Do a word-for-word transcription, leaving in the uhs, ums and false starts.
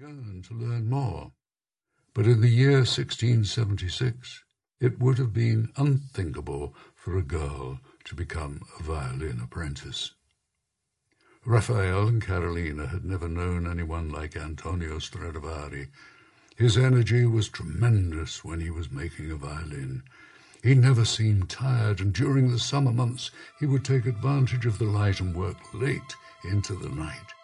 yearned to learn more. But in the year sixteen seventy-six, it would have been unthinkable for a girl to become a violin apprentice. Raphael and Carolina had never known anyone like Antonio Stradivari. His energy was tremendous when he was making a violin. He never seemed tired, and during the summer months he would take advantage of the light and work late into the night.